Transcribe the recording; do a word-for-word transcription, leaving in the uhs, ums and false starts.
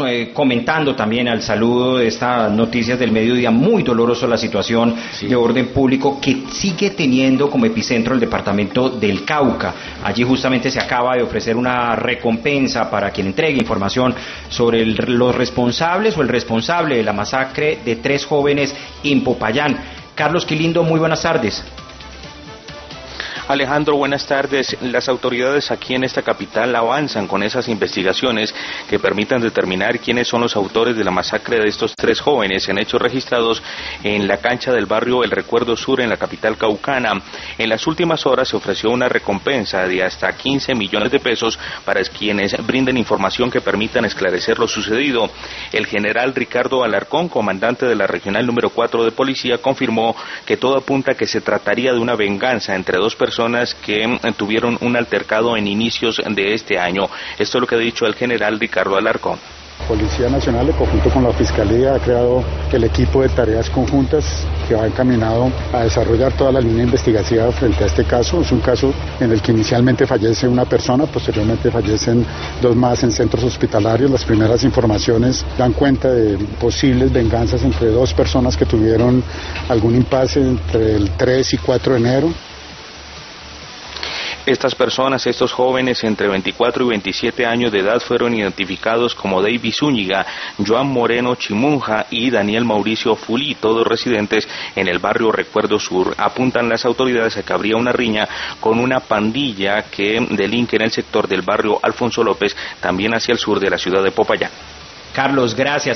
Eh, comentando también al saludo de estas noticias del mediodía, muy doloroso la situación sí. de orden público que sigue teniendo como epicentro el departamento del Cauca. Allí justamente se acaba de ofrecer una recompensa para quien entregue información sobre el, los responsables o el responsable de la masacre de tres jóvenes en Popayán. Carlos Quilindo, muy buenas tardes. Alejandro, buenas tardes. Las autoridades aquí en esta capital avanzan con esas investigaciones que permitan determinar quiénes son los autores de la masacre de estos tres jóvenes en hechos registrados en la cancha del barrio El Recuerdo Sur en la capital caucana. En las últimas horas se ofreció una recompensa de hasta quince millones de pesos para quienes brinden información que permitan esclarecer lo sucedido. El general Ricardo Alarcón, comandante de la regional número cuatro de policía, confirmó que todo apunta a que se trataría de una venganza entre dos personas personas que tuvieron un altercado en inicios de este año. Esto es lo que ha dicho el general Ricardo Alarcón. Policía Nacional, en conjunto con la Fiscalía, ha creado el equipo de tareas conjuntas que va encaminado a desarrollar toda la línea investigativa frente a este caso. Es un caso en el que inicialmente fallece una persona, posteriormente fallecen dos más en centros hospitalarios. Las primeras informaciones dan cuenta de posibles venganzas entre dos personas que tuvieron algún impasse entre el tres y cuatro de enero. Estas personas, estos jóvenes entre veinticuatro y veintisiete años de edad fueron identificados como David Zúñiga, Joan Moreno Chimunja y Daniel Mauricio Fulí, todos residentes en el barrio Recuerdo Sur. Apuntan las autoridades a que habría una riña con una pandilla que delinque en el sector del barrio Alfonso López, también hacia el sur de la ciudad de Popayán. Carlos, gracias.